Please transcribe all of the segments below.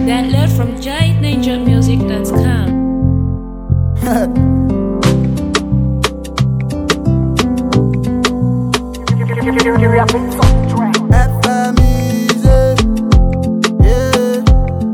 Download from giantninjamusic.com. FM easy, yeah.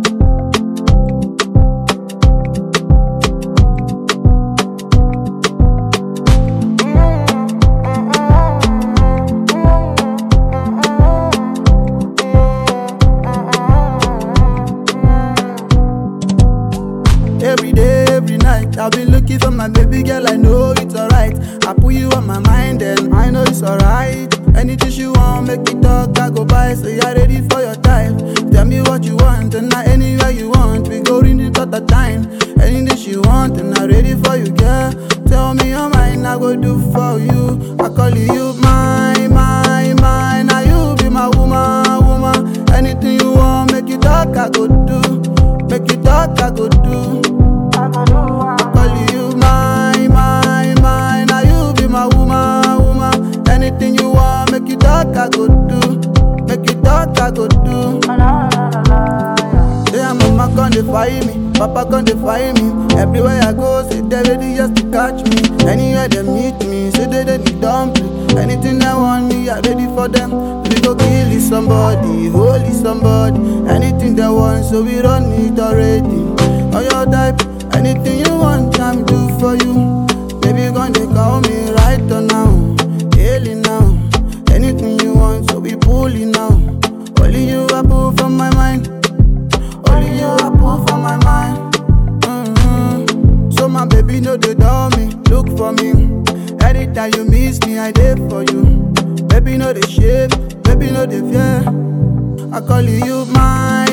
Every day, every night, I've been looking for my baby girl. I know it's alright. I put you on my mind, and I know it's alright. Anything she want, make it talk, I go buy. So you're ready for your time. Tell me what you want, and not anywhere you want. We go in it all the time. Anything she want, and I'm ready for you, girl. Tell me your mind, I go do for you. I call you mine. Now you be my woman. Anything you want, make it talk, I go do. Make it talk, I go do. I call you mine. Now you be my woman. Anything you want, make it talk, I go do. Make it talk, I go do. Yeah, mama come dey find me, papa come dey find me. Everywhere I go, say they ready just to catch me. Anywhere they meet me, say they need dumpling. Anything they want me, I ready for them. We go kill somebody, holy somebody. Anything they want, so we run it already. On your type, anything you want, I'm do for you. Baby, gon' they call me right on now, hailing now. Anything you want, so we pulling now. Only you I pull from my mind. Only you I pull from my mind. So my baby know they tell me, look for me. Anytime you miss me, I there for you. Baby know the shape, baby know the fear. I call you mine.